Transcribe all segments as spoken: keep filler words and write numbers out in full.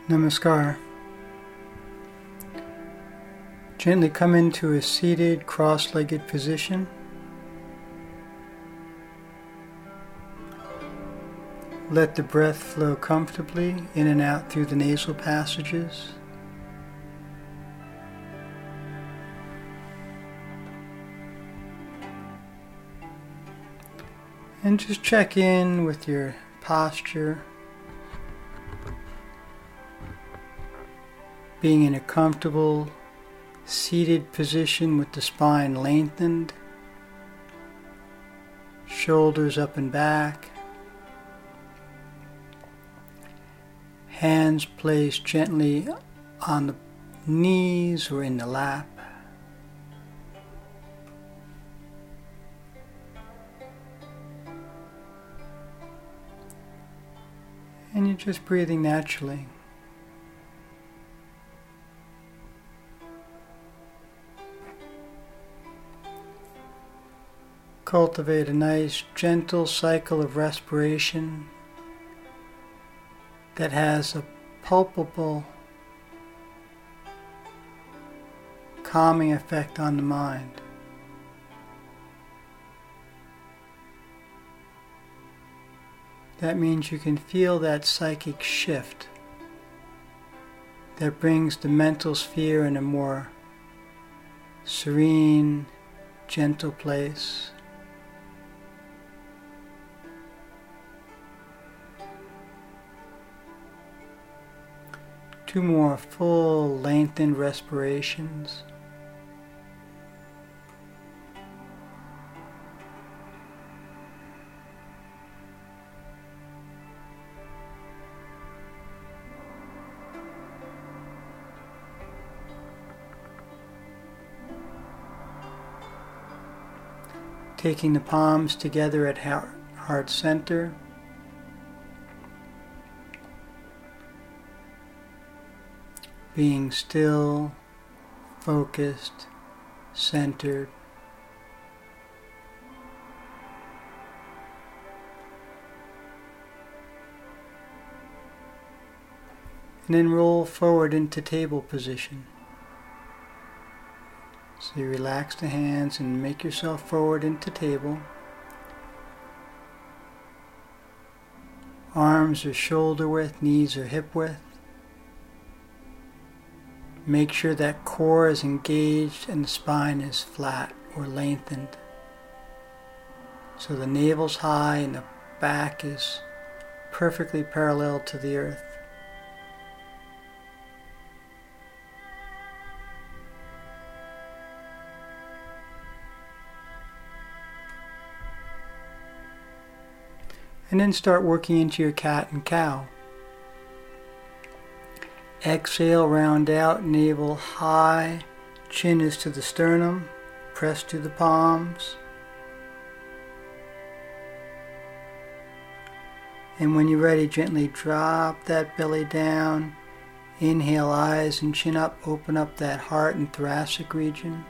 Namaskar. Gently come into a seated, cross-legged position. Let the breath flow comfortably in and out through the nasal passages. And just check in with your posture. Being in a comfortable, seated position with the spine lengthened, shoulders up and back, hands placed gently on the knees or in the lap. And you're just breathing naturally. Cultivate a nice, gentle cycle of respiration that has a palpable, calming effect on the mind. That means you can feel that psychic shift that brings the mental sphere in a more serene, gentle place. Two more full, lengthened respirations. Taking the palms together at heart center. Being still, focused, centered. And then roll forward into table position. So you relax the hands and make yourself forward into table. Arms are shoulder width, knees are hip width. Make sure that core is engaged and the spine is flat or lengthened. So the navel's high and the back is perfectly parallel to the earth. And then start working into your cat and cow. Exhale, round out, navel high, chin is to the sternum, press to the palms. And when you're ready, gently drop that belly down. Inhale, eyes and chin up, open up that heart and thoracic region.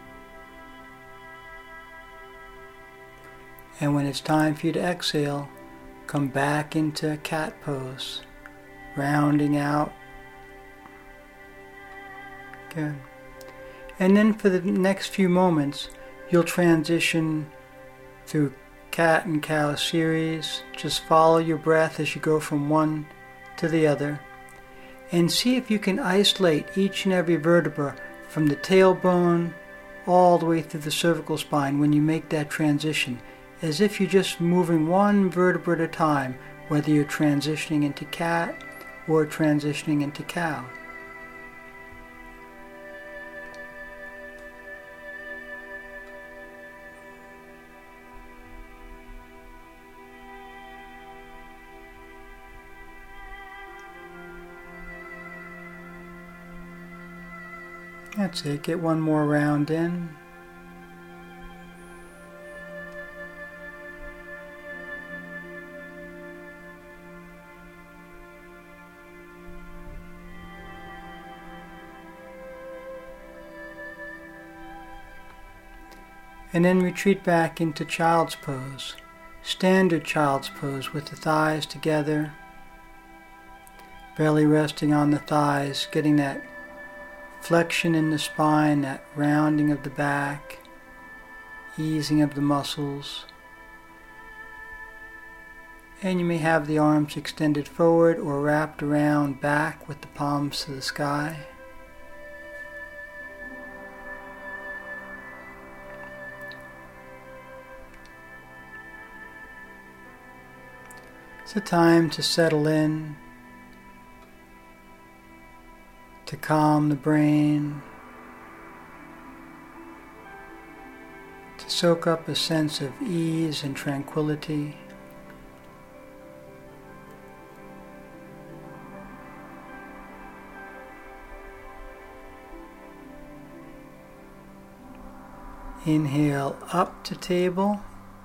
And when it's time for you to exhale, come back into cat pose, rounding out. Good. And then for the next few moments, you'll transition through cat and cow series. Just follow your breath as you go from one to the other. And see if you can isolate each and every vertebra from the tailbone all the way through the cervical spine when you make that transition, as if you're just moving one vertebra at a time, whether you're transitioning into cat or transitioning into cow. That's it. Get one more round in. And then retreat back into child's pose. Standard child's pose with the thighs together, belly resting on the thighs, getting that flexion in the spine, that rounding of the back, easing of the muscles. And you may have the arms extended forward or wrapped around back with the palms to the sky. It's a time to settle in, to calm the brain, to soak up a sense of ease and tranquility. Inhale up to table.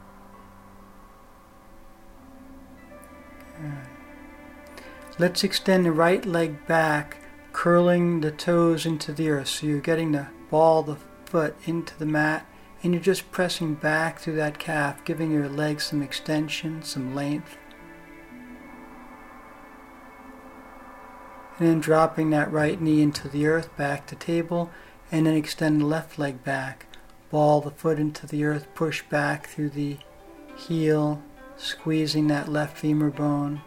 Good. Let's extend the right leg back, curling the toes into the earth. So you're getting the ball of the foot into the mat, and you're just pressing back through that calf, giving your legs some extension, some length. And then dropping that right knee into the earth, back to table, and then extend the left leg back. Ball the foot into the earth, push back through the heel, squeezing that left femur bone.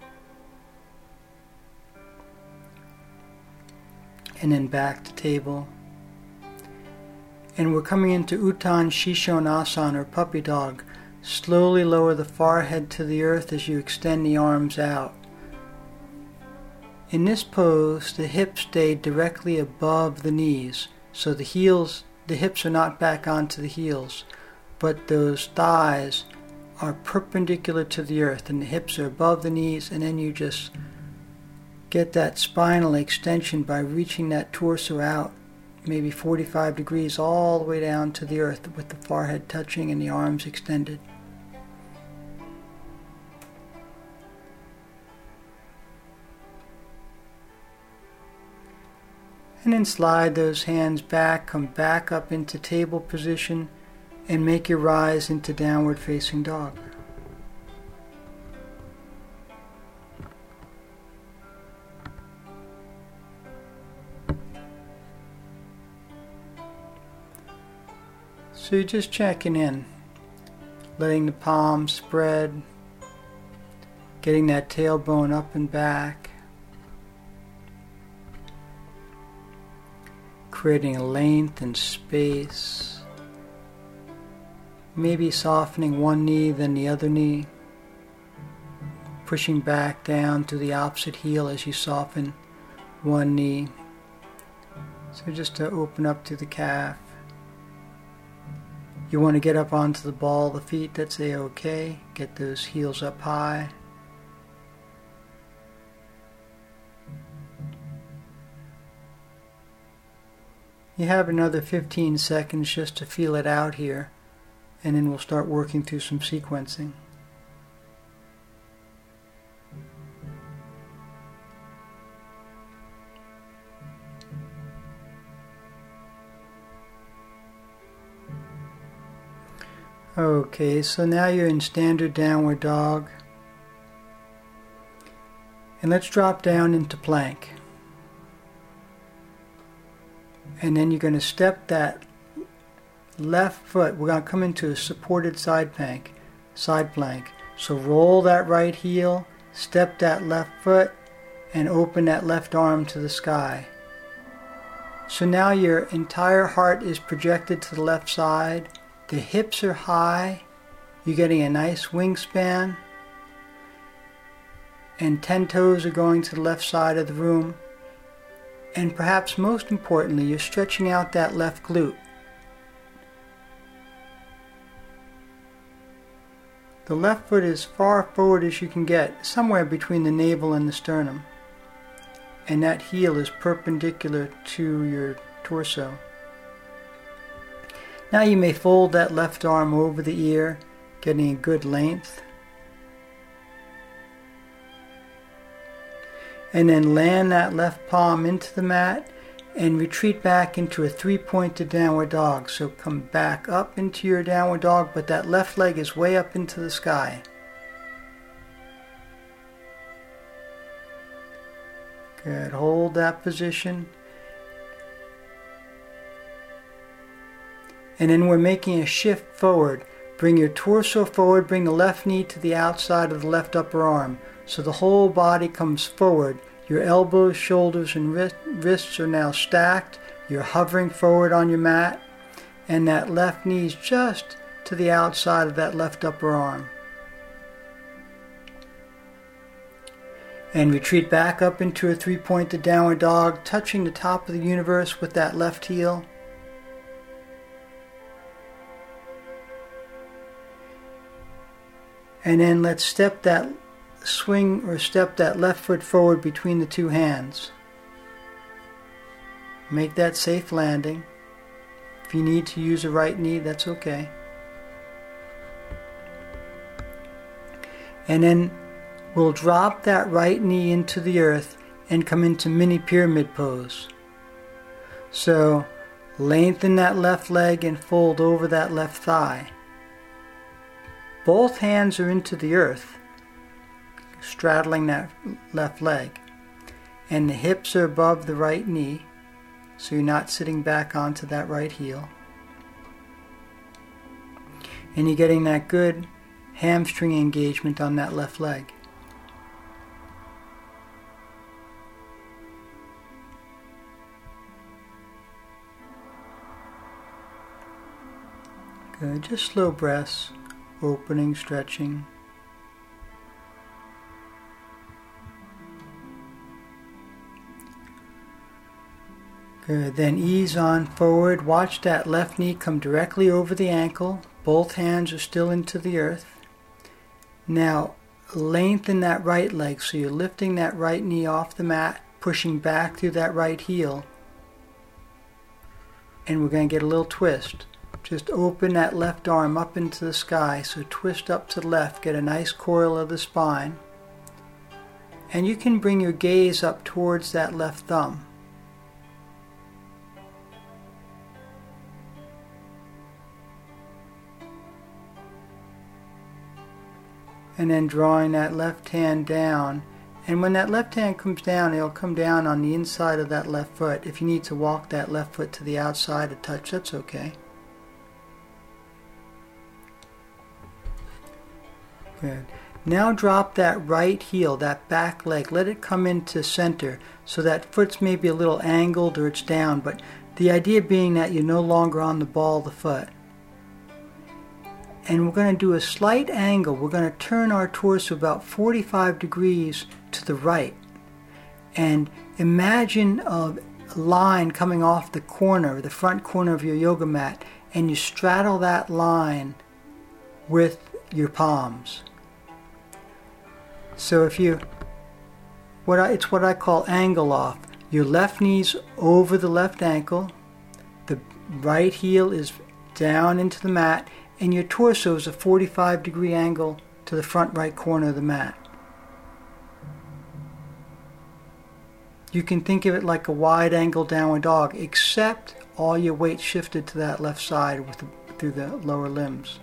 And then back to table. And we're coming into Uttan Shishonasana, or puppy dog. Slowly lower the forehead to the earth as you extend the arms out. In this pose, the hips stay directly above the knees, so the heels, the hips are not back onto the heels, but those thighs are perpendicular to the earth, and the hips are above the knees, and then you just get that spinal extension by reaching that torso out, maybe forty-five degrees, all the way down to the earth with the forehead touching and the arms extended. And then slide those hands back, come back up into table position, and make your rise into downward facing dog. So you're just checking in, letting the palms spread, getting that tailbone up and back, creating a length and space, maybe softening one knee then the other knee, pushing back down to the opposite heel as you soften one knee. So just to open up to the calf. You want to get up onto the ball of the feet, that's A-okay. Get those heels up high. You have another fifteen seconds just to feel it out here, and then we'll start working through some sequencing. Okay, so now you're in standard downward dog. And let's drop down into plank. And then you're going to step that left foot. We're going to come into a supported side plank, side plank. So roll that right heel, step that left foot, and open that left arm to the sky. So now your entire heart is projected to the left side. The hips are high. You're getting a nice wingspan. And ten toes are going to the left side of the room. And perhaps most importantly, you're stretching out that left glute. The left foot is far forward as you can get, somewhere between the navel and the sternum. And that heel is perpendicular to your torso. Now you may fold that left arm over the ear, getting a good length. And then land that left palm into the mat and retreat back into a three-pointed downward dog. So come back up into your downward dog, but that left leg is way up into the sky. Good. Hold that position. And then we're making a shift forward. Bring your torso forward, bring the left knee to the outside of the left upper arm. So the whole body comes forward. Your elbows, shoulders, and wrists are now stacked. You're hovering forward on your mat. And that left knee is just to the outside of that left upper arm. And retreat back up into a three-pointed downward dog, touching the top of the universe with that left heel. And then let's step that, swing or step that left foot forward between the two hands. Make that safe landing. If you need to use a right knee, that's okay. And then we'll drop that right knee into the earth and come into mini pyramid pose. So lengthen that left leg and fold over that left thigh. Both hands are into the earth, straddling that left leg. And the hips are above the right knee, so you're not sitting back onto that right heel. And you're getting that good hamstring engagement on that left leg. Good, just slow breaths, opening, stretching. Good, then ease on forward. Watch that left knee come directly over the ankle. Both hands are still into the earth. Now lengthen that right leg, so you're lifting that right knee off the mat, pushing back through that right heel. And we're going to get a little twist. Just open that left arm up into the sky, so twist up to the left, get a nice coil of the spine. And you can bring your gaze up towards that left thumb. And then drawing that left hand down. And when that left hand comes down, it'll come down on the inside of that left foot. If you need to walk that left foot to the outside a touch, that's okay. Good. Now drop that right heel, that back leg. Let it come into center so that foot's maybe a little angled or it's down, but the idea being that you're no longer on the ball of the foot. And we're going to do a slight angle. We're going to turn our torso about forty-five degrees to the right. And imagine a line coming off the corner, the front corner of your yoga mat, and you straddle that line with your palms. So if you, what I, it's what I call angle off. Your left knee's over the left ankle, the right heel is down into the mat, and your torso is a forty-five degree angle to the front right corner of the mat. You can think of it like a wide angle downward dog, except all your weight shifted to that left side with the, through the lower limbs.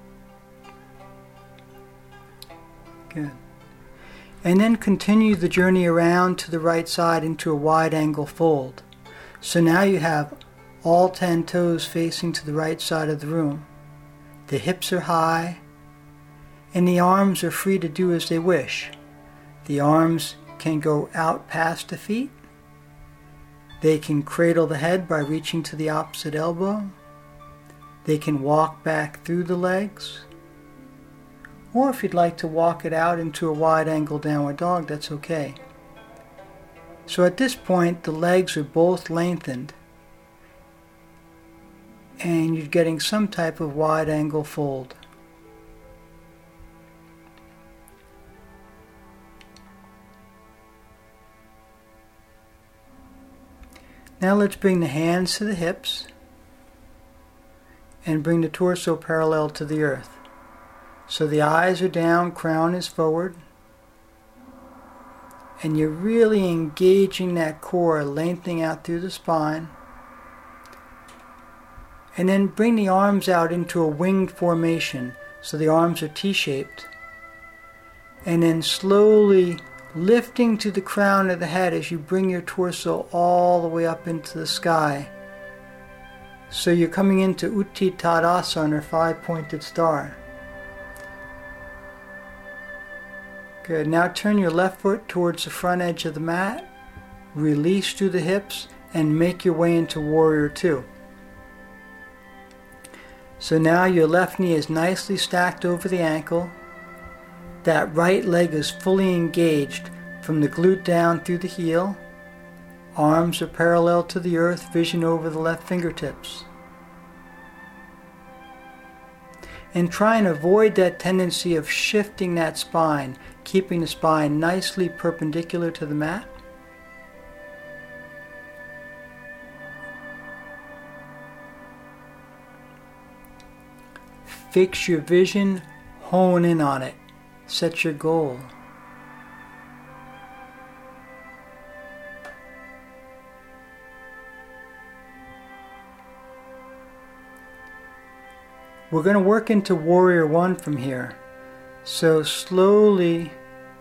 Good. And then continue the journey around to the right side into a wide angle fold. So now you have all ten toes facing to the right side of the room. The hips are high, and the arms are free to do as they wish. The arms can go out past the feet. They can cradle the head by reaching to the opposite elbow. They can walk back through the legs. Or if you'd like to walk it out into a wide angle downward dog, that's okay. So at this point, the legs are both lengthened, and you're getting some type of wide angle fold. Now let's bring the hands to the hips and bring the torso parallel to the earth. So the eyes are down, crown is forward, and you're really engaging that core, lengthening out through the spine. And then bring the arms out into a winged formation, so the arms are T-shaped. And then slowly lifting to the crown of the head as you bring your torso all the way up into the sky. So you're coming into Utti Tadasana, or five-pointed star. Good. Now turn your left foot towards the front edge of the mat, release through the hips, and make your way into Warrior Two. So now your left knee is nicely stacked over the ankle. That right leg is fully engaged from the glute down through the heel. Arms are parallel to the earth, vision over the left fingertips. And try and avoid that tendency of shifting that spine, keeping the spine nicely perpendicular to the mat. Fix your vision, hone in on it, set your goal. We're going to work into Warrior One from here. So slowly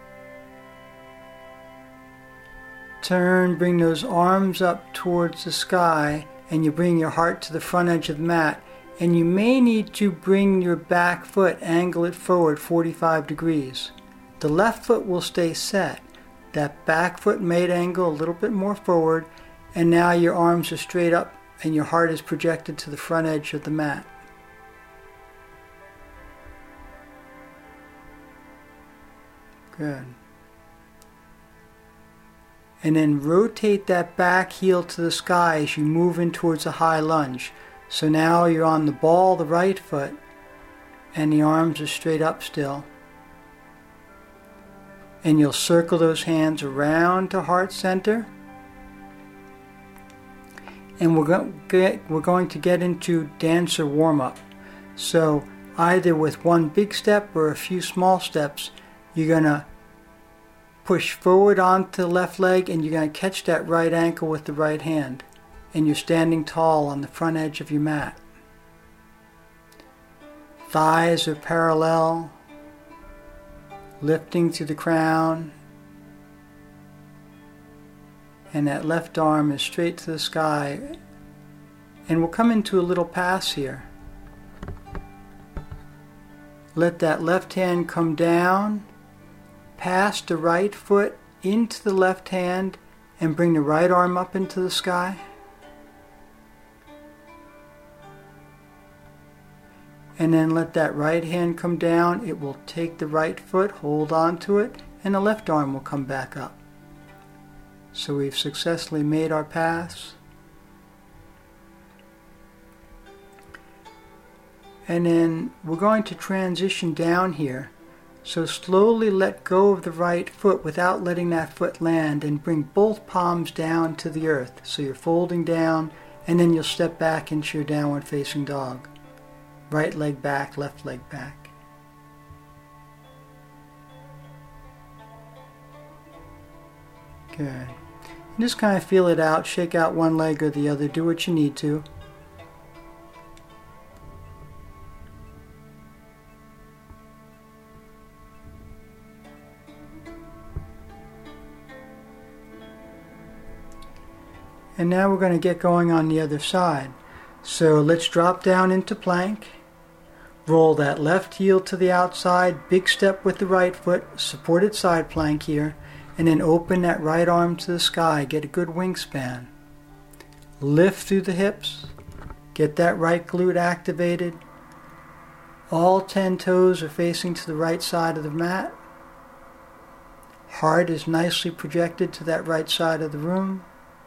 turn, bring those arms up towards the sky, and you bring your heart to the front edge of the mat. And you may need to bring your back foot, angle it forward forty-five degrees. The left foot will stay set. That back foot may angle a little bit more forward, and now your arms are straight up and your heart is projected to the front edge of the mat. Good. And then rotate that back heel to the sky as you move in towards a high lunge. So now you're on the ball, the right foot, and the arms are straight up still. And you'll circle those hands around to heart center. And we're, go- get, we're going to get into dancer warm-up. So either with one big step or a few small steps, you're going to push forward onto the left leg and you're going to catch that right ankle with the right hand. And you're standing tall on the front edge of your mat. Thighs are parallel, lifting to the crown, and that left arm is straight to the sky. And we'll come into a little pass here. Let that left hand come down, pass the right foot into the left hand, and bring the right arm up into the sky. And then let that right hand come down. It will take the right foot, hold on to it, and the left arm will come back up. So we've successfully made our pass. And then we're going to transition down here. So slowly let go of the right foot without letting that foot land, and bring both palms down to the earth. So you're folding down, and then you'll step back into your downward facing dog. Right leg back, left leg back. Good. And just kind of feel it out. Shake out one leg or the other. Do what you need to. And now we're going to get going on the other side. So let's drop down into plank. Roll that left heel to the outside, big step with the right foot, supported side plank here, and then open that right arm to the sky. Get a good wingspan. Lift through the hips. Get that right glute activated. All ten toes are facing to the right side of the mat. Heart is nicely projected to that right side of the room.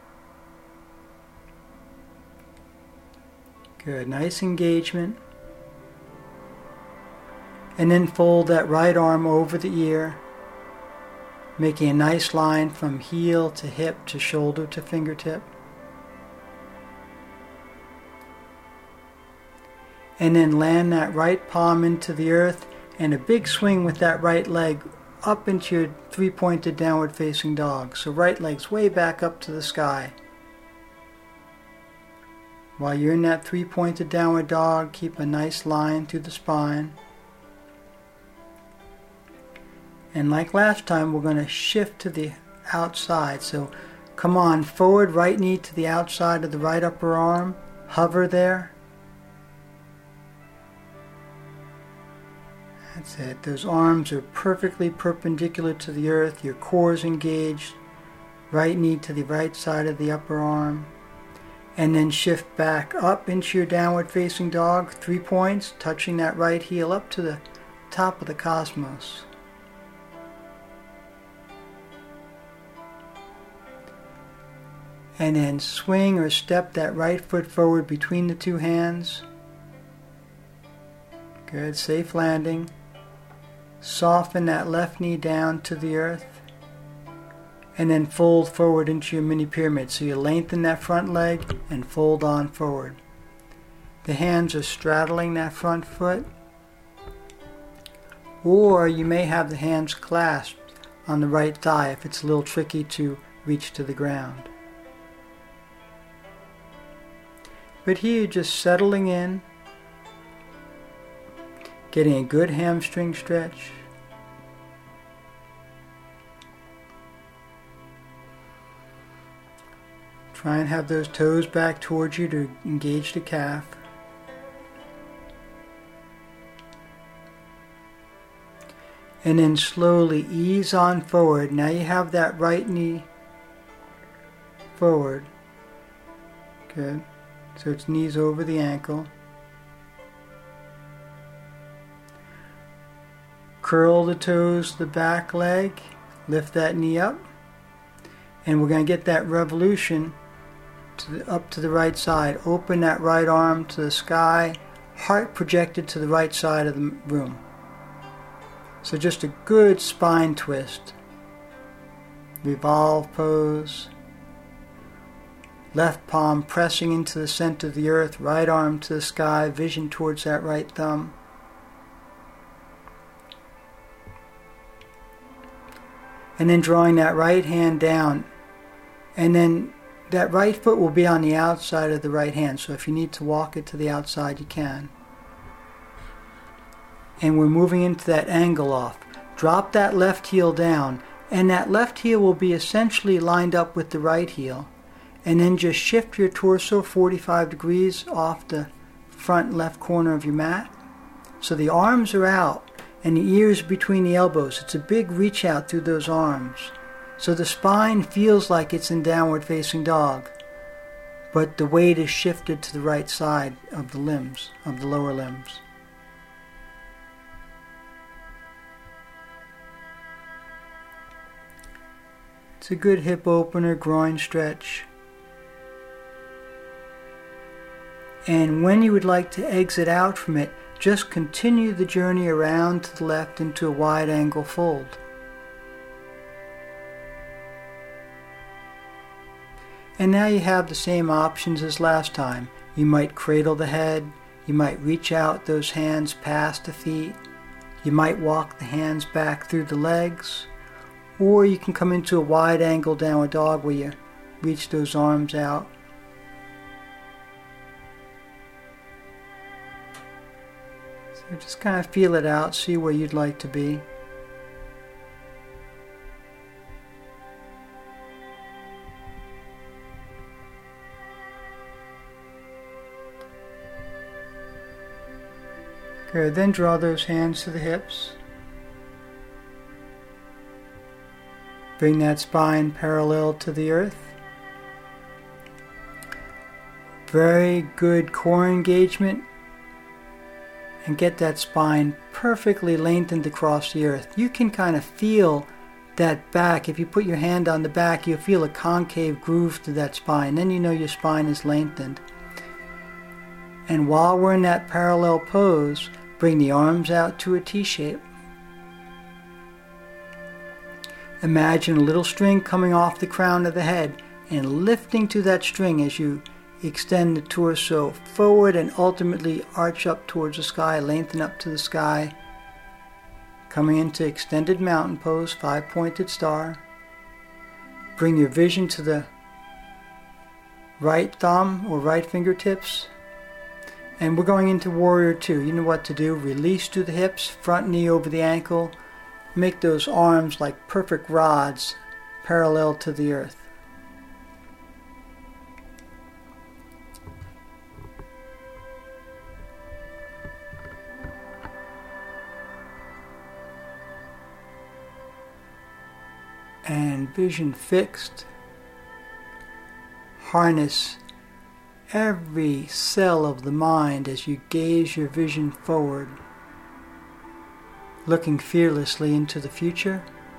Good, nice engagement. And then fold that right arm over the ear, making a nice line from heel to hip to shoulder to fingertip. And then land that right palm into the earth and a big swing with that right leg up into your three-pointed downward facing dog. So right leg's way back up to the sky. While you're in that three-pointed downward dog, keep a nice line through the spine. And like last time, we're going to shift to the outside. So come on, forward, right knee to the outside of the right upper arm. Hover there. That's it. Those arms are perfectly perpendicular to the earth. Your core is engaged. Right knee to the right side of the upper arm. And then shift back up into your downward facing dog. Three points, touching that right heel up to the top of the cosmos. And then swing or step that right foot forward between the two hands. Good, safe landing. Soften that left knee down to the earth. And then fold forward into your mini pyramid. So you lengthen that front leg and fold on forward. The hands are straddling that front foot. Or you may have the hands clasped on the right thigh if it's a little tricky to reach to the ground. But here you're just settling in, getting a good hamstring stretch. Try and have those toes back towards you to engage the calf. And then slowly ease on forward. Now you have that right knee forward. Good. So it's knees over the ankle. Curl the toes to the back leg. Lift that knee up. And we're going to get that revolution to the, up to the right side. Open that right arm to the sky. Heart projected to the right side of the room. So just a good spine twist. Revolve pose. Left palm pressing into the center of the earth, right arm to the sky, vision towards that right thumb. And then drawing that right hand down. And then that right foot will be on the outside of the right hand. So if you need to walk it to the outside, you can. And we're moving into that angle off. Drop that left heel down. And that left heel will be essentially lined up with the right heel. And then just shift your torso forty-five degrees off the front left corner of your mat. So the arms are out and the ears between the elbows. It's a big reach out through those arms. So the spine feels like it's in downward facing dog, but the weight is shifted to the right side of the limbs, of the lower limbs. It's a good hip opener, groin stretch. And when you would like to exit out from it, just continue the journey around to the left into a wide angle fold. And now you have the same options as last time. You might cradle the head, you might reach out those hands past the feet, you might walk the hands back through the legs, or you can come into a wide angle downward dog where you reach those arms out. So just kind of feel it out, see where you'd like to be. Good, then draw those hands to the hips. Bring that spine parallel to the earth. Very good core engagement. And get that spine perfectly lengthened across the earth. You can kind of feel that back. If you put your hand on the back, you'll feel a concave groove to that spine. Then you know your spine is lengthened. And while we're in that parallel pose, bring the arms out to a T shape. Imagine a little string coming off the crown of the head and lifting to that string as you extend the torso forward and ultimately arch up towards the sky, lengthen up to the sky. Coming into extended mountain pose, five-pointed star. Bring your vision to the right thumb or right fingertips. And we're going into warrior two. You know what to do. Release to the hips, front knee over the ankle. make those arms like perfect rods parallel to the earth. And vision fixed, harness every cell of the mind as you gaze your vision forward, looking fearlessly into the future.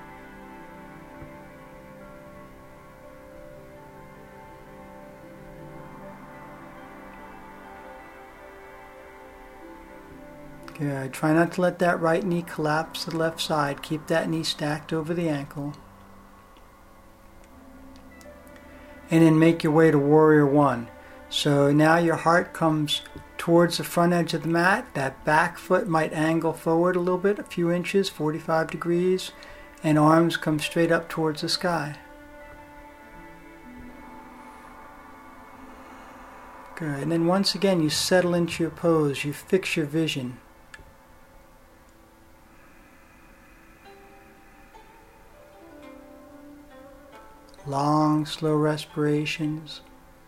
Good. Try not to let that right knee collapse to the left side. Keep that knee stacked over the ankle. And then make your way to Warrior One. So now your heart comes towards the front edge of the mat. That back foot might angle forward a little bit, a few inches, forty-five degrees, and arms come straight up towards the sky. Good. And then once again you settle into your pose, you fix your vision. Long, slow respirations.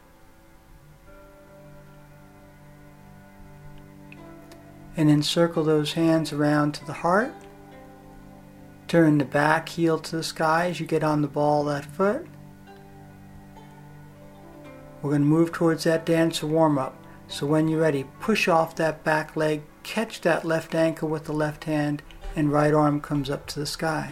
And then circle those hands around to the heart. Turn the back heel to the sky as you get on the ball of that foot. We're going to move towards that dancer warm-up. So when you're ready, push off that back leg, catch that left ankle with the left hand, and right arm comes up to the sky.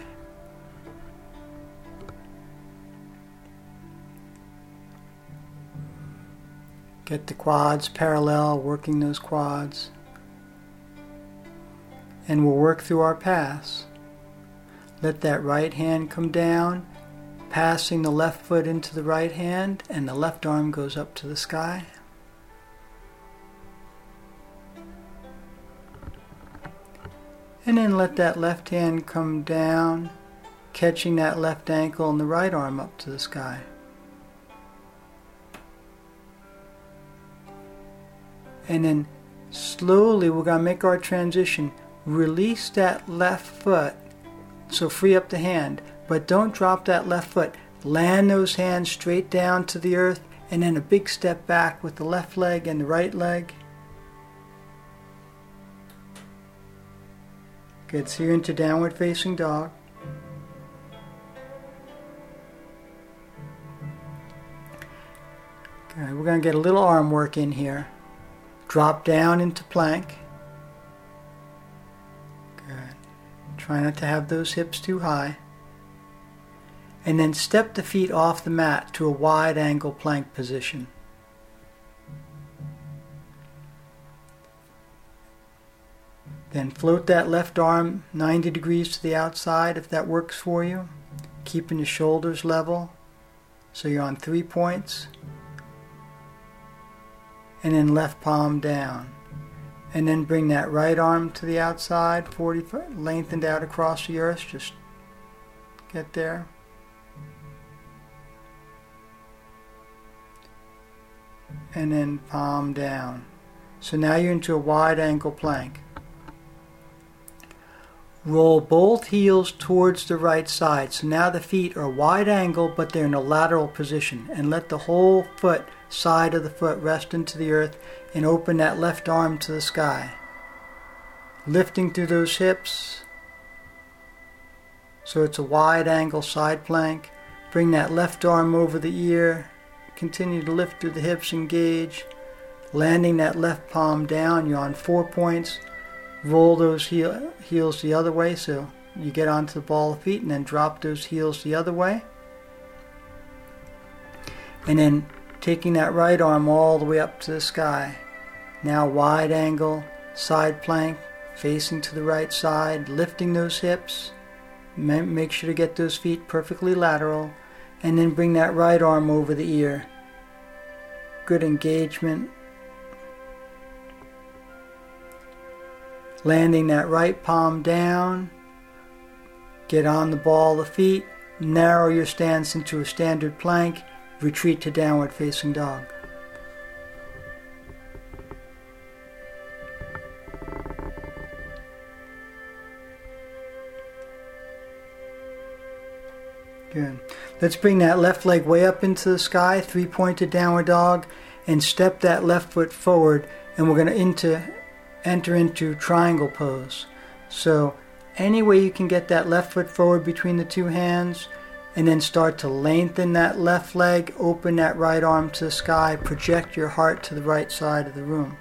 Get the quads parallel, working those quads. And we'll work through our pass. Let that right hand come down, passing the left foot into the right hand, and the left arm goes up to the sky. And then let that left hand come down, catching that left ankle and the right arm up to the sky. And then slowly we're going to make our transition. Release that left foot, so free up the hand, but don't drop that left foot. Land those hands straight down to the earth, and then a big step back with the left leg and the right leg. Good, so you're into downward facing dog. Okay, we're going to get a little arm work in here. Drop down into plank. Good. Try not to have those hips too high. And then step the feet off the mat to a wide angle plank position. Then float that left arm ninety degrees to the outside if that works for you. Keeping the shoulders level. So you're on three points. And then left palm down. And then bring that right arm to the outside, forty foot, lengthened out across the earth. Just get there. And then palm down. So now you're into a wide angle plank. Roll both heels towards the right side. So now the feet are wide angle, but they're in a lateral position. And let the whole foot, side of the foot, rest into the earth, and open that left arm to the sky. Lifting through those hips. So it's a wide angle side plank. Bring that left arm over the ear. Continue to lift through the hips, engage. Landing that left palm down. You're on four points. Roll those heel, heels the other way so you get onto the ball of feet, and then drop those heels the other way. And then taking that right arm all the way up to the sky. Now wide angle, side plank, facing to the right side, lifting those hips. Make sure to get those feet perfectly lateral. And then bring that right arm over the ear. Good engagement. Landing that right palm down. Get on the ball of the feet. Narrow your stance into a standard plank. Retreat to downward facing dog. Good. Let's bring that left leg way up into the sky, three-pointed downward dog, and step that left foot forward, and we're going to into, enter into triangle pose. So any way you can get that left foot forward between the two hands, and then start to lengthen that left leg, open that right arm to the sky, project your heart to the right side of the room.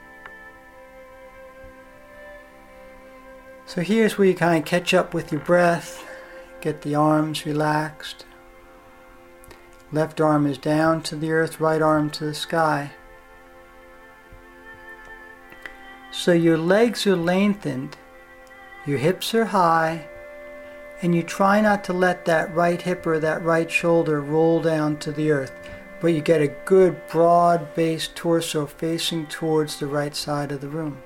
So here's where you kind of catch up with your breath, get the arms relaxed. Left arm is down to the earth, right arm to the sky. So your legs are lengthened, your hips are high, and you try not to let that right hip or that right shoulder roll down to the earth, but you get a good broad-based torso facing towards the right side of the room.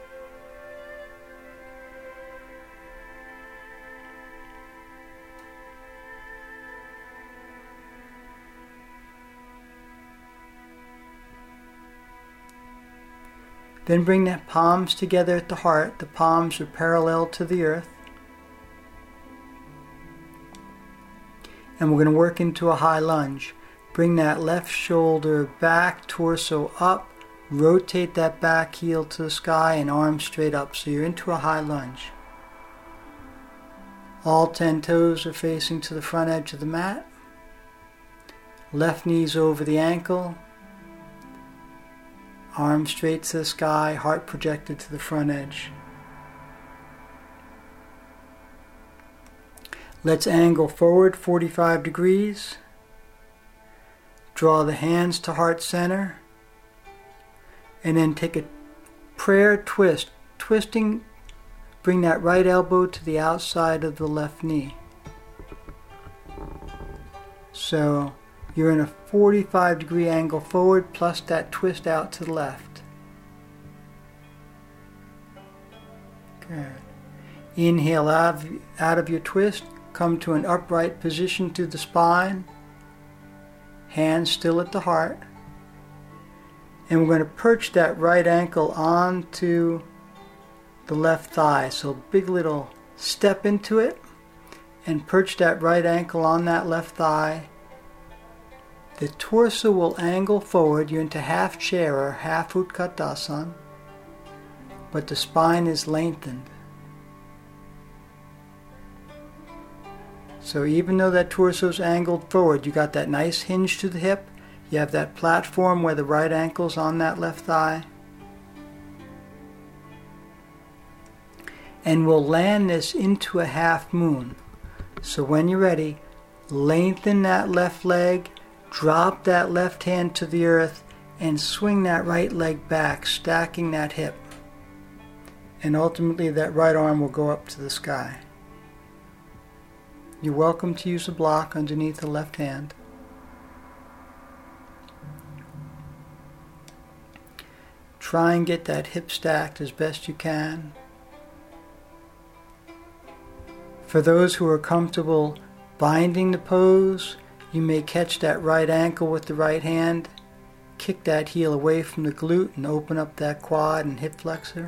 Then bring the palms together at the heart. The palms are parallel to the earth. And we're going to work into a high lunge. Bring that left shoulder back, torso up. Rotate that back heel to the sky and arms straight up. So you're into a high lunge. All ten toes are facing to the front edge of the mat. Left knee's over the ankle. Arms straight to the sky, heart projected to the front edge. Let's angle forward forty-five degrees. Draw the hands to heart center. And then take a prayer twist. Twisting, bring that right elbow to the outside of the left knee. So you're in a forty-five degree angle forward plus that twist out to the left. Good. Inhale out of, out of your twist. Come to an upright position through the spine. Hands still at the heart. And we're going to perch that right ankle onto the left thigh. So big little step into it and perch that right ankle on that left thigh. The torso will angle forward. You're into half chair or half Utkatasana, but the spine is lengthened. So even though that torso is angled forward, you got that nice hinge to the hip. You have that platform where the right ankle's on that left thigh. And we'll land this into a half moon. So when you're ready, lengthen that left leg, drop that left hand to the earth, and swing that right leg back, stacking that hip. And ultimately that right arm will go up to the sky. You're welcome to use a block underneath the left hand. Try and get that hip stacked as best you can. For those who are comfortable binding the pose, you may catch that right ankle with the right hand, kick that heel away from the glute and open up that quad and hip flexor.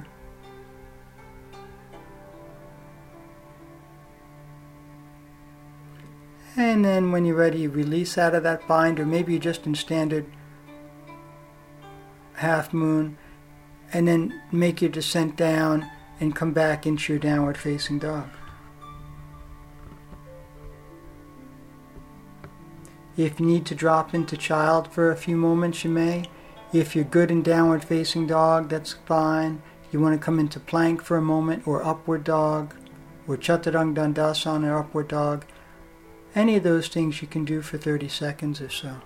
And then when you're ready, you release out of that bind, or maybe you're just in standard half moon, and then make your descent down and come back into your downward facing dog. If you need to drop into child for a few moments, you may. If you're good in downward facing dog, that's fine. You want to come into plank for a moment, or upward dog, or Chaturanga Dandasana or upward dog. Any of those things you can do for thirty seconds or so.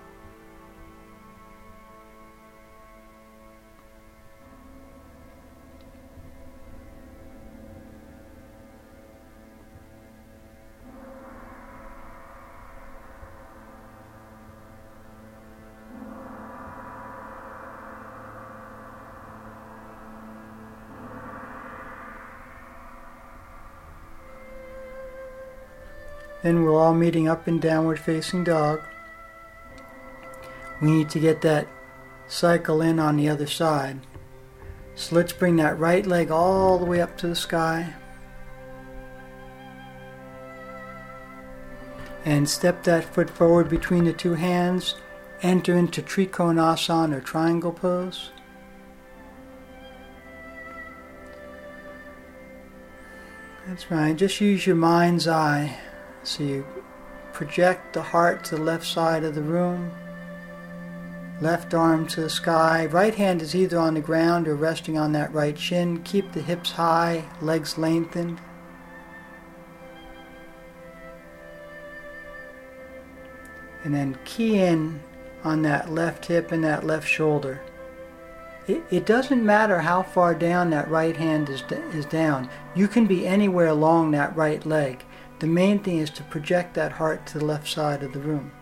Then we're all meeting up in downward facing dog. We need to get that cycle in on the other side. So let's bring that right leg all the way up to the sky. And step that foot forward between the two hands. Enter into Trikonasana or triangle pose. That's right, just use your mind's eye. So you project the heart to the left side of the room. Left arm to the sky. Right hand is either on the ground or resting on that right shin. Keep the hips high, legs lengthened. And then key in on that left hip and that left shoulder. It, it doesn't matter how far down that right hand is, is down. You can be anywhere along that right leg. The main thing is to project that heart to the left side of the room.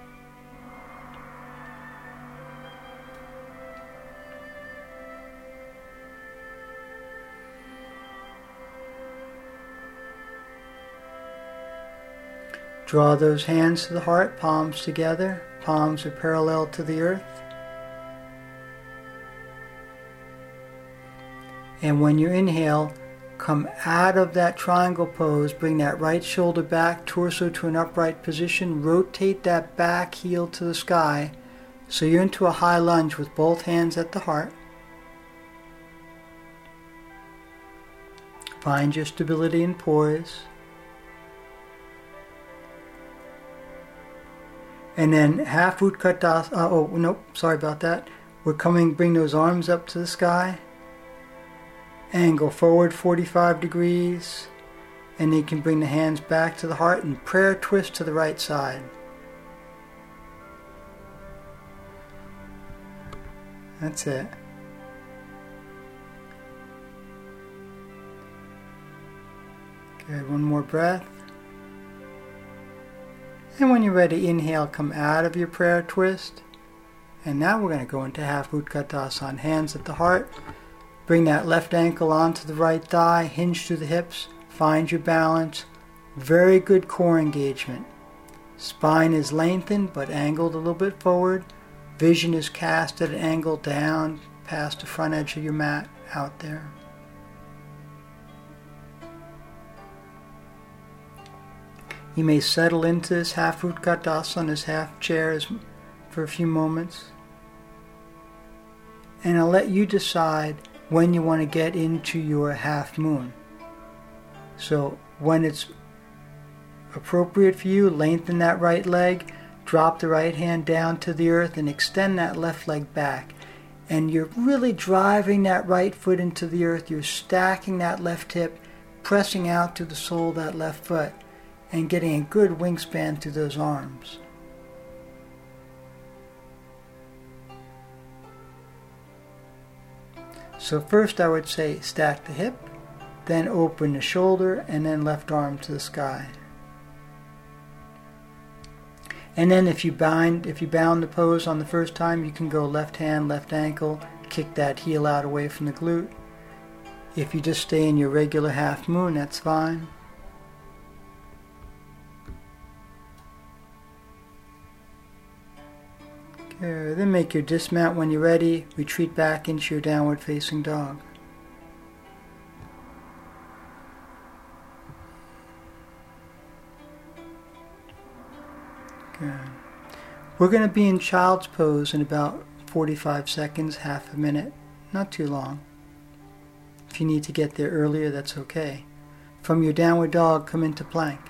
Draw those hands to the heart, palms together. Palms are parallel to the earth. And when you inhale, come out of that triangle pose, bring that right shoulder back, torso to an upright position, rotate that back heel to the sky, so you're into a high lunge with both hands at the heart. Find your stability and poise. And then half Utkatasana, uh, oh, nope, sorry about that. We're coming, bring those arms up to the sky. Angle forward forty-five degrees. And then you can bring the hands back to the heart and prayer twist to the right side. That's it. Good, one more breath. And when you're ready, inhale, come out of your prayer twist. And now we're going to go into half Utkatasana. Hands at the heart. Bring that left ankle onto the right thigh. Hinge through the hips. Find your balance. Very good core engagement. Spine is lengthened but angled a little bit forward. Vision is cast at an angle down past the front edge of your mat out there. You may settle into this half Utkatasana, this half chair for a few moments. And I'll let you decide when you want to get into your half moon. So when it's appropriate for you, lengthen that right leg, drop the right hand down to the earth and extend that left leg back. And you're really driving that right foot into the earth. You're stacking that left hip, pressing out to the sole of that left foot, and getting a good wingspan through those arms. So first I would say stack the hip, then open the shoulder, and then left arm to the sky. And then if you bind, if you bound the pose on the first time, you can go left hand, left ankle, kick that heel out away from the glute. If you just stay in your regular half moon, that's fine. Okay, then make your dismount when you're ready. Retreat back into your downward facing dog. Good. We're going to be in child's pose in about forty-five seconds, half a minute, not too long. If you need to get there earlier, that's okay. From your downward dog, come into plank.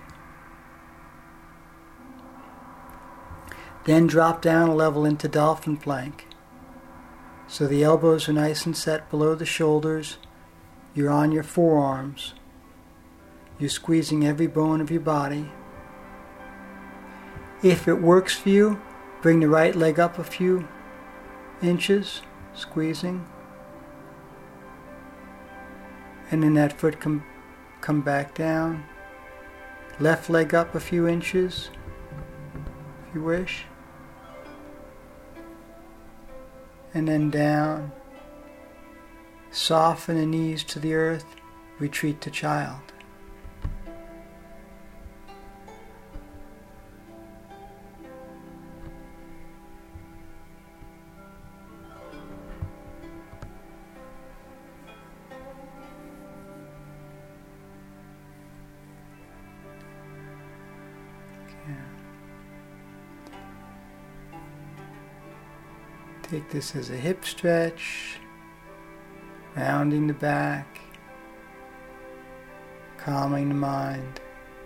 Then drop down a level into dolphin plank. So the elbows are nice and set below the shoulders. You're on your forearms. You're squeezing every bone of your body. If it works for you, bring the right leg up a few inches, squeezing. And then that foot come, come back down. Left leg up a few inches, if you wish. And then down. Soften the knees to the earth. Retreat to child. Okay. Take this as a hip stretch, rounding the back, calming the mind.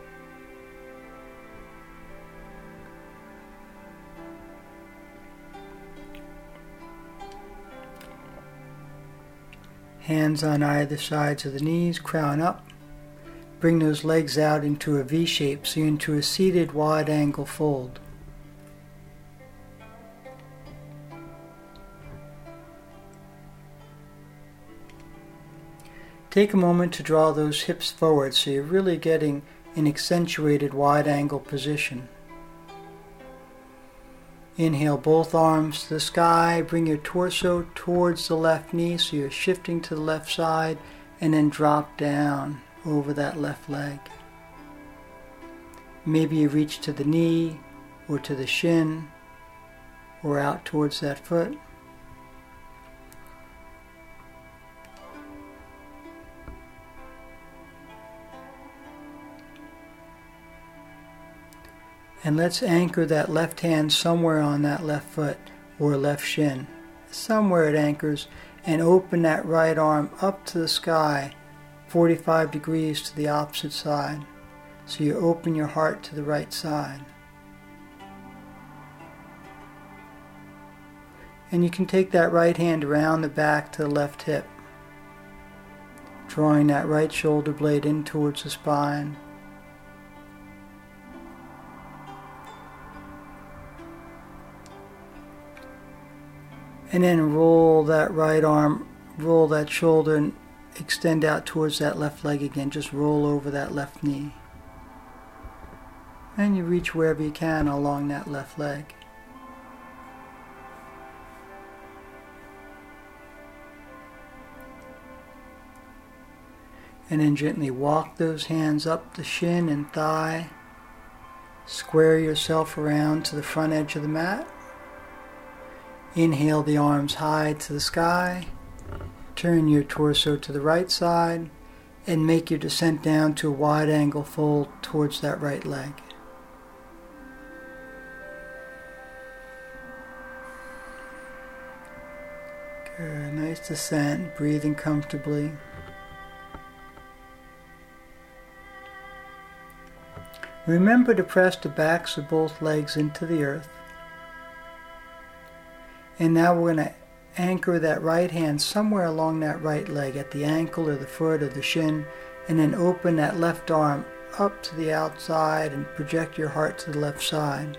Hands on either sides of the knees, crown up. Bring those legs out into a V shape, so you're into a seated wide angle fold. Take a moment to draw those hips forward so you're really getting an accentuated wide angle position. Inhale both arms to the sky, bring your torso towards the left knee so you're shifting to the left side, and then drop down over that left leg. Maybe you reach to the knee or to the shin or out towards that foot. And let's anchor that left hand somewhere on that left foot or left shin. Somewhere it anchors, and open that right arm up to the sky, forty-five degrees to the opposite side. So you open your heart to the right side. And you can take that right hand around the back to the left hip, drawing that right shoulder blade in towards the spine. And then roll that right arm, roll that shoulder and extend out towards that left leg again. Just roll over that left knee. And you reach wherever you can along that left leg. And then gently walk those hands up the shin and thigh. Square yourself around to the front edge of the mat. Inhale the arms high to the sky, turn your torso to the right side, and make your descent down to a wide angle fold towards that right leg. Good, nice descent, breathing comfortably. Remember to press the backs of both legs into the earth. And now we're going to anchor that right hand somewhere along that right leg, at the ankle or the foot or the shin, and then open that left arm up to the outside and project your heart to the left side.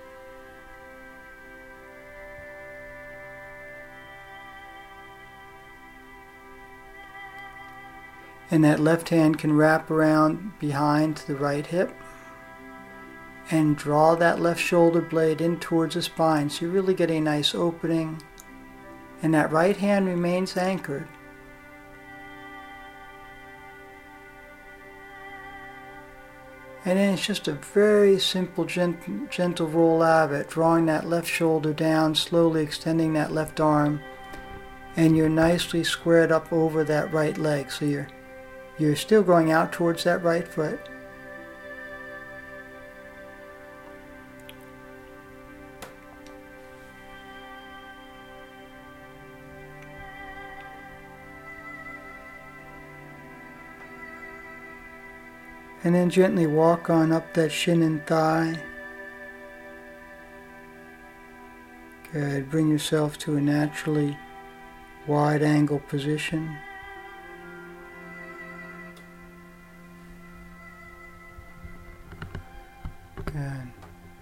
And that left hand can wrap around behind to the right hip. And draw that left shoulder blade in towards the spine so you really get a nice opening. And that right hand remains anchored. And then it's just a very simple, gent- gentle roll out of it, drawing that left shoulder down, slowly extending that left arm. And you're nicely squared up over that right leg. So you're, you're still going out towards that right foot. And then gently walk on up that shin and thigh. Good. Bring yourself to a naturally wide angle position. Good.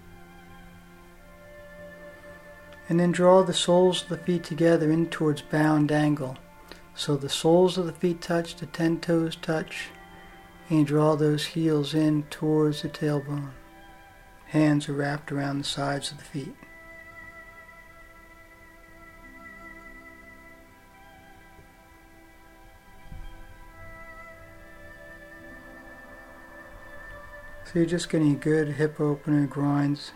And then draw the soles of the feet together in towards bound angle. So the soles of the feet touch, the ten toes touch. And draw those heels in towards the tailbone. Hands are wrapped around the sides of the feet. So you're just getting a good hip opener, groins.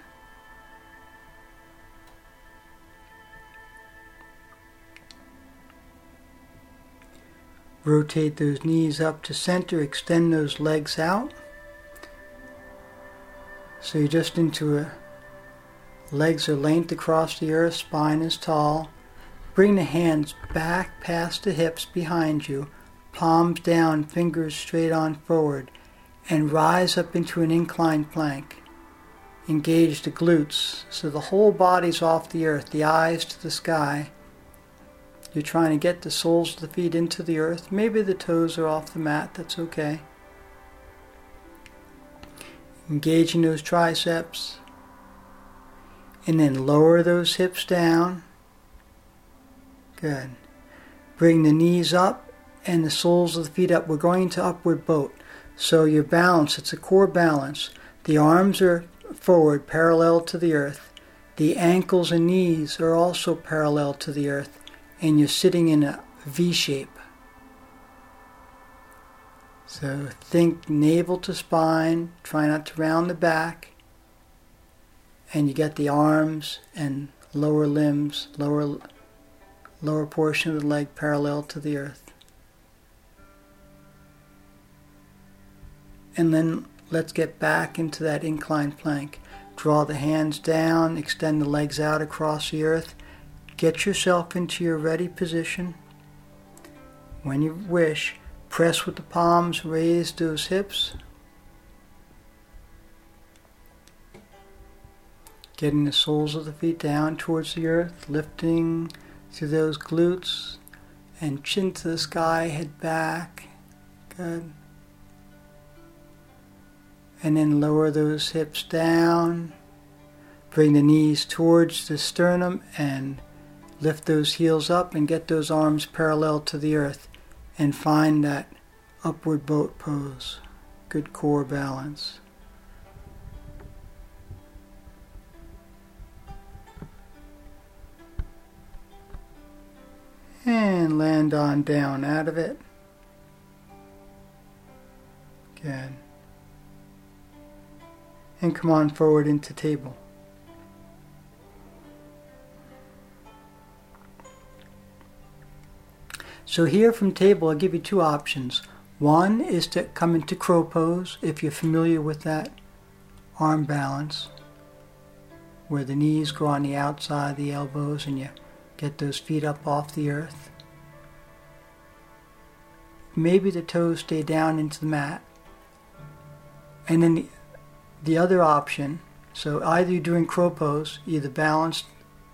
Rotate those knees up to center, extend those legs out. So you're just into a Legs are length across the earth, spine is tall. Bring the hands back past the hips behind you, palms down, fingers straight on forward, and rise up into an inclined plank. Engage the glutes so the whole body's off the earth, the eyes to the sky. You're trying to get the soles of the feet into the earth. Maybe the toes are off the mat, that's okay. Engaging those triceps. And then lower those hips down. Good. Bring the knees up and the soles of the feet up. We're going to upward boat. So your balance, it's a core balance. The arms are forward, parallel to the earth. The ankles and knees are also parallel to the earth. And you're sitting in a V shape. So think navel to spine. Try not to round the back. And you get the arms and lower limbs, lower lower portion of the leg parallel to the earth. And then let's get back into that inclined plank. Draw the hands down, extend the legs out across the earth. Get yourself into your ready position. When you wish, press with the palms, raise those hips. Getting the soles of the feet down towards the earth, lifting through those glutes, and chin to the sky, head back. Good. And then lower those hips down. Bring the knees towards the sternum and lift those heels up and get those arms parallel to the earth and find that upward boat pose. Good core balance. And land on down out of it. Good. And come on forward into table. So here from table, I'll give you two options. One is to come into crow pose, if you're familiar with that arm balance, where the knees go on the outside of the elbows and you get those feet up off the earth. Maybe the toes stay down into the mat. And then the, the other option, so either you're doing crow pose, either balanced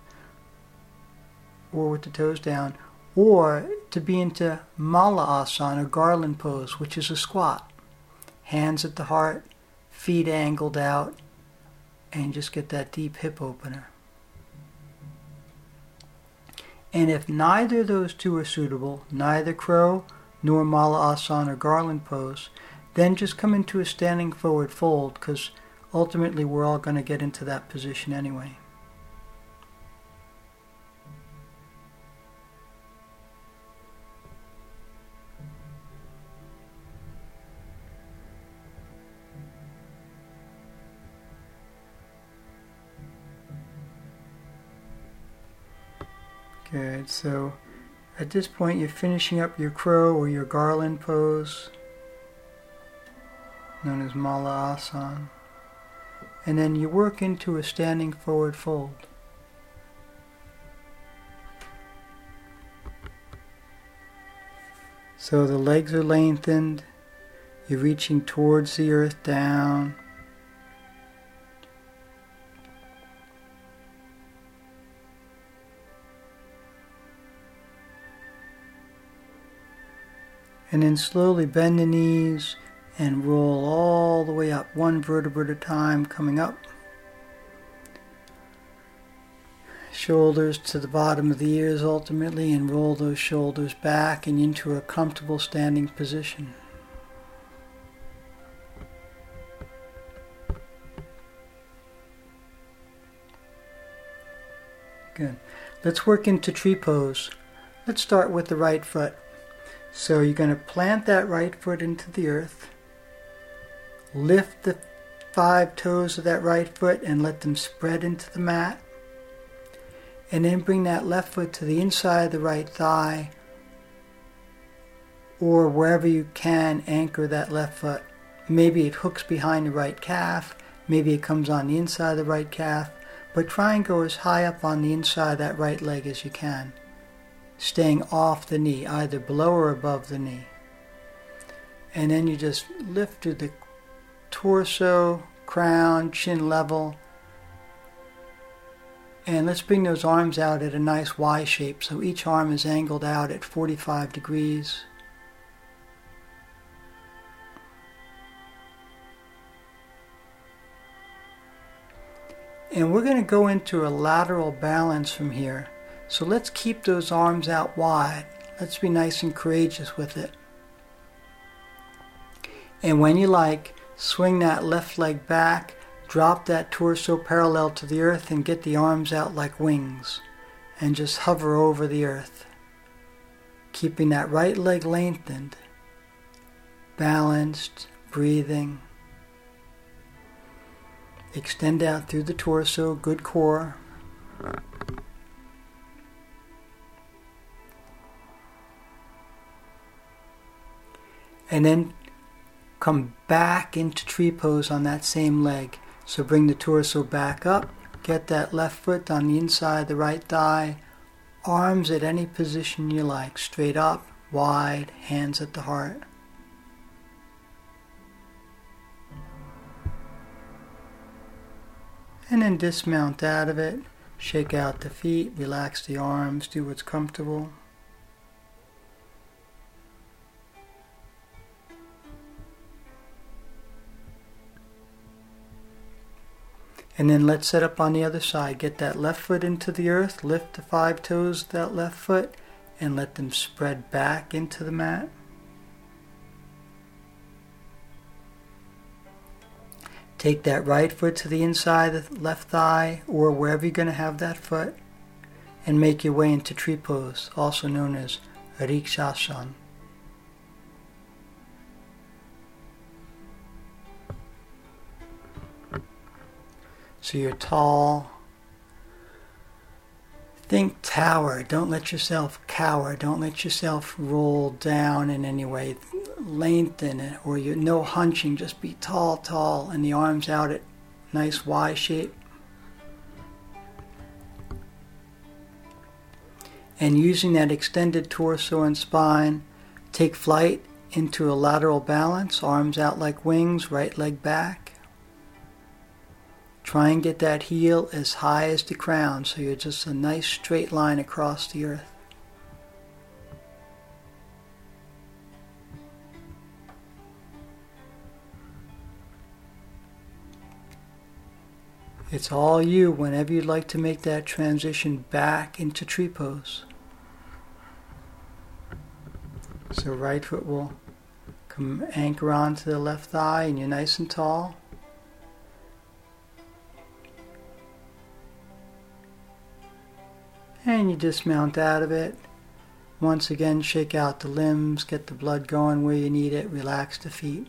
or with the toes down, or to be into Mala Asana or garland pose, which is a squat. Hands at the heart, feet angled out, and just get that deep hip opener. And if neither of those two are suitable, neither crow nor Mala Asana or garland pose, then just come into a standing forward fold, because ultimately we're all going to get into that position anyway. Good, so at this point you're finishing up your crow or your garland pose, known as Mala Asana, and then you work into a standing forward fold. So the legs are lengthened, you're reaching towards the earth down. And then slowly bend the knees and roll all the way up, one vertebra at a time, coming up. Shoulders to the bottom of the ears ultimately, and roll those shoulders back and into a comfortable standing position. Good. Let's work into tree pose. Let's start with the right foot. So you're going to plant that right foot into the earth, lift the five toes of that right foot and let them spread into the mat, and then bring that left foot to the inside of the right thigh, or wherever you can anchor that left foot. Maybe it hooks behind the right calf, maybe it comes on the inside of the right calf, but try and go as high up on the inside of that right leg as you can, staying off the knee, either below or above the knee. And then you just lift to the torso, crown, chin level. And let's bring those arms out at a nice Y shape, so each arm is angled out at forty-five degrees. And we're going to go into a lateral balance from here. So let's keep those arms out wide. Let's be nice and courageous with it. And when you like, swing that left leg back, drop that torso parallel to the earth, and get the arms out like wings. And just hover over the earth. Keeping that right leg lengthened, balanced, breathing. Extend out through the torso, good core. And then come back into tree pose on that same leg. So bring the torso back up, get that left foot on the inside of the right thigh, arms at any position you like, straight up, wide, hands at the heart. And then dismount out of it, shake out the feet, relax the arms, do what's comfortable. And then let's set up on the other side. Get that left foot into the earth, lift the five toes of that left foot, and let them spread back into the mat. Take that right foot to the inside of the left thigh, or wherever you're going to have that foot, and make your way into tree pose, also known as Vrikshasana. So you're tall. Think tower. Don't let yourself cower. Don't let yourself roll down in any way. Lengthen it, or you no hunching. Just be tall, tall, and the arms out at nice Y shape. And using that extended torso and spine, take flight into a lateral balance. Arms out like wings. Right leg back. Try and get that heel as high as the crown, so you're just a nice straight line across the earth. It's all you whenever you'd like to make that transition back into tree pose. So right foot will come anchor onto the left thigh, and you're nice and tall. And you dismount out of it. Once again, shake out the limbs, get the blood going where you need it, relax the feet.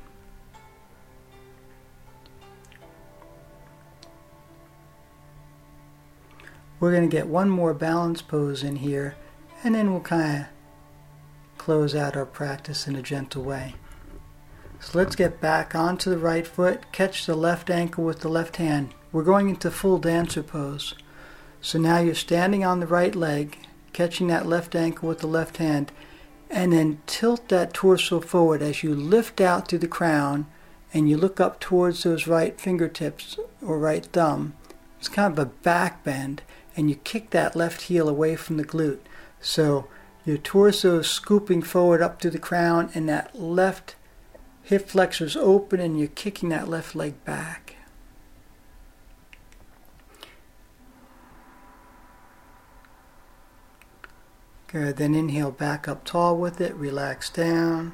We're going to get one more balance pose in here, and then we'll kind of close out our practice in a gentle way. So let's get back onto the right foot, catch the left ankle with the left hand. We're going into full dancer pose. So now you're standing on the right leg, catching that left ankle with the left hand, and then tilt that torso forward as you lift out through the crown and you look up towards those right fingertips or right thumb. It's kind of a back bend, and you kick that left heel away from the glute. So your torso is scooping forward up to the crown, and that left hip flexor is open, and you're kicking that left leg back. Good, then inhale back up tall with it, relax down.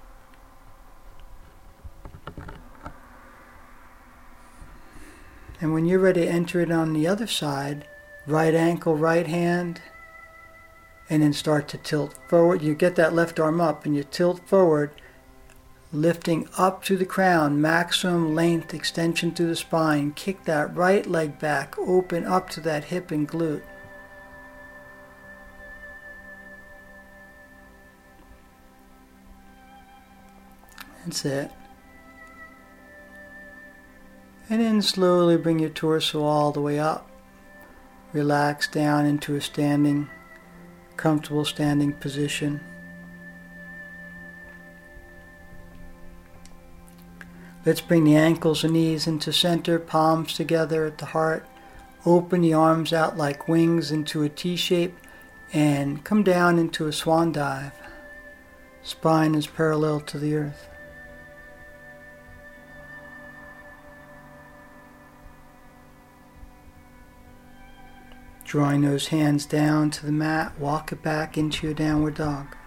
And when you're ready to enter it on the other side, right ankle, right hand, and then start to tilt forward. You get that left arm up and you tilt forward, lifting up to the crown, maximum length, extension through the spine. Kick that right leg back, open up to that hip and glute. That's it. And then slowly bring your torso all the way up, relax down into a standing, comfortable standing position. Let's bring the ankles and knees into center, palms together at the heart. Open the arms out like wings into a T shape and come down into a swan dive. Spine is parallel to the earth. Drawing those hands down to the mat, walk it back into your downward dog.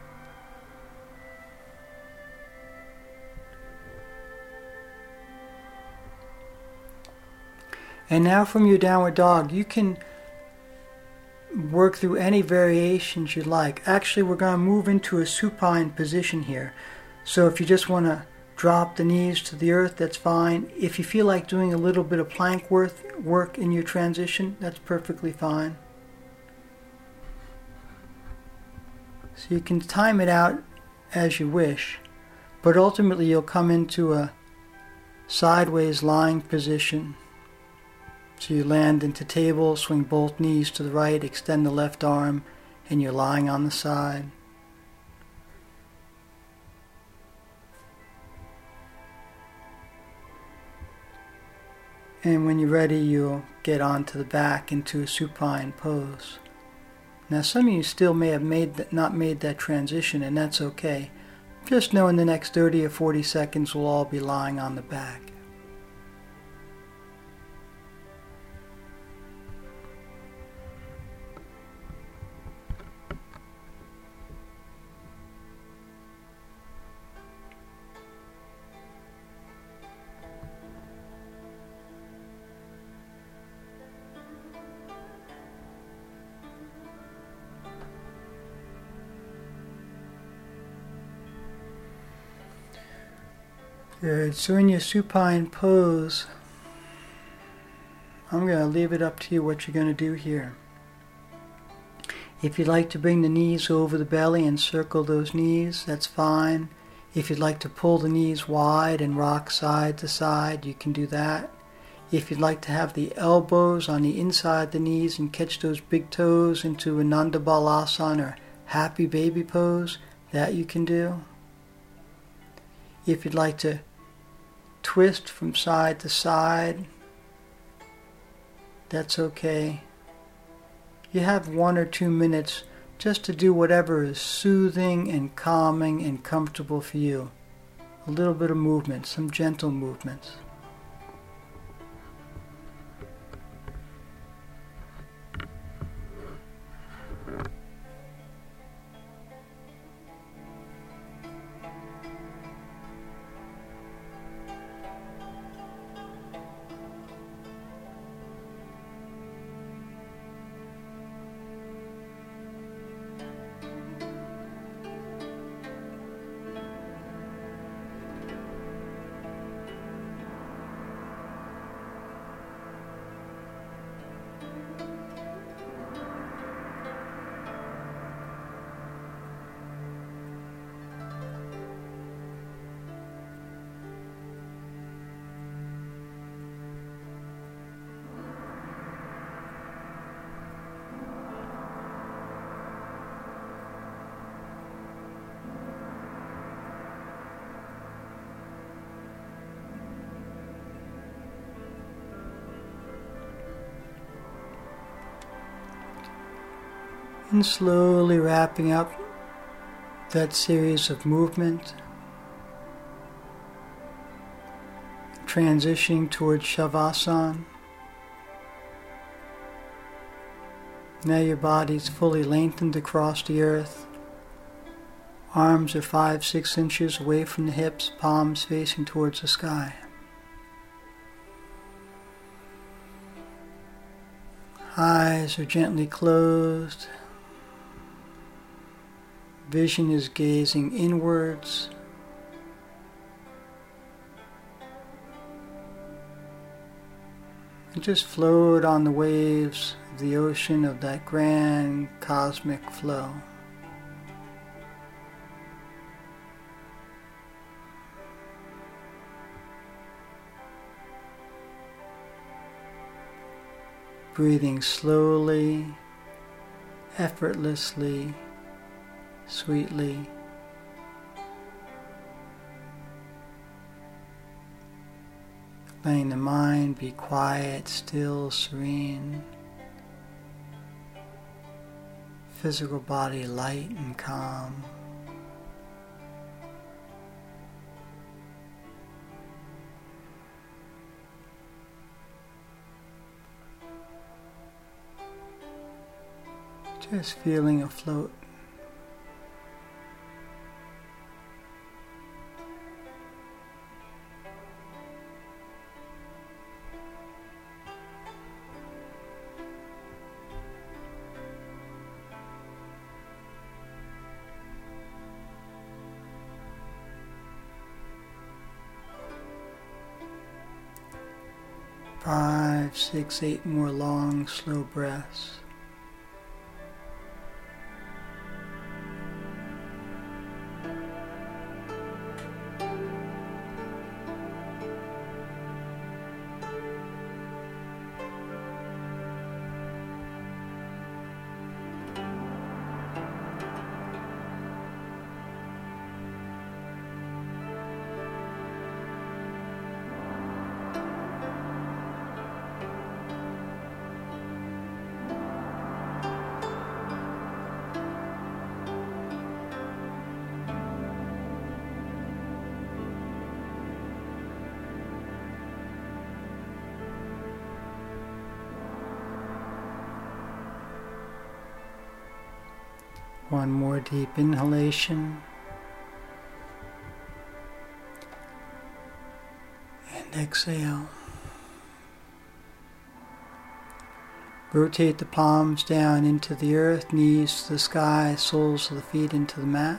And now from your downward dog, you can work through any variations you like. Actually, we're going to move into a supine position here. So if you just want to drop the knees to the earth, that's fine. If you feel like doing a little bit of plank work in your transition, that's perfectly fine. So you can time it out as you wish, but ultimately you'll come into a sideways lying position. So you land into table, swing both knees to the right, extend the left arm, and you're lying on the side. And when you're ready, you'll get onto the back into a supine pose. Now some of you still may have made that, not made that transition, and that's okay. Just know in the next thirty or forty seconds we'll all be lying on the back. Good. So in your supine pose, I'm going to leave it up to you what you're going to do here. If you'd like to bring the knees over the belly and circle those knees, that's fine. If you'd like to pull the knees wide and rock side to side, you can do that. If you'd like to have the elbows on the inside of the knees and catch those big toes into Ananda Balasana or happy baby pose, that you can do. If you'd like to twist from side to side, that's okay. You have one or two minutes just to do whatever is soothing and calming and comfortable for you. A little bit of movement, some gentle movements. And slowly wrapping up that series of movement, transitioning towards Shavasana. Now your body's fully lengthened across the earth. Arms are five, six inches away from the hips, palms facing towards the sky. Eyes are gently closed. Vision is gazing inwards. And just float on the waves of the ocean of that grand cosmic flow. breathing slowly, effortlessly, sweetly. Letting the mind be quiet, still, serene. Physical body light and calm. Just feeling afloat. Five, six, eight more long, slow breaths. One more deep inhalation and exhale. Rotate the palms down into the earth, knees to the sky, soles of the feet into the mat.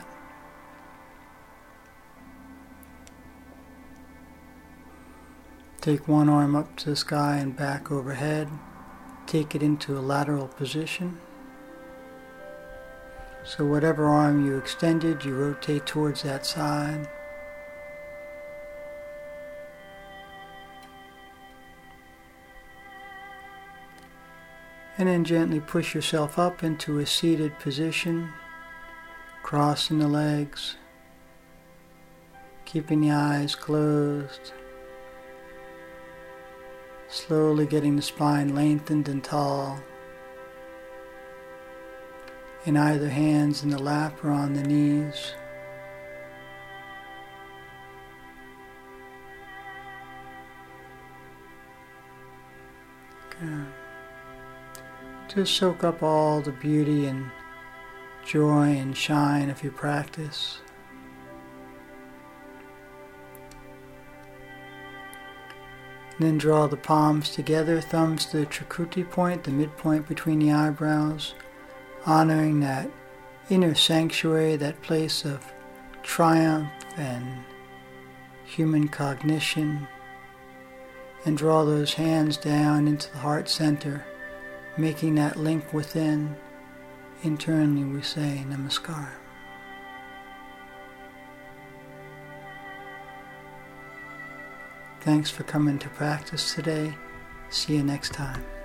Take one arm up to the sky and back overhead. Take it into a lateral position. So whatever arm you extended, you rotate towards that side. And then gently push yourself up into a seated position, crossing the legs, keeping the eyes closed, slowly getting the spine lengthened and tall. In either hands in the lap or on the knees. Good. Just soak up all the beauty and joy and shine of your practice. And then draw the palms together, thumbs to the Trikruti point, the midpoint between the eyebrows. Honoring that inner sanctuary, that place of triumph and human cognition, and draw those hands down into the heart center, making that link within. Internally we say Namaskar. Thanks for coming to practice today. See you next time.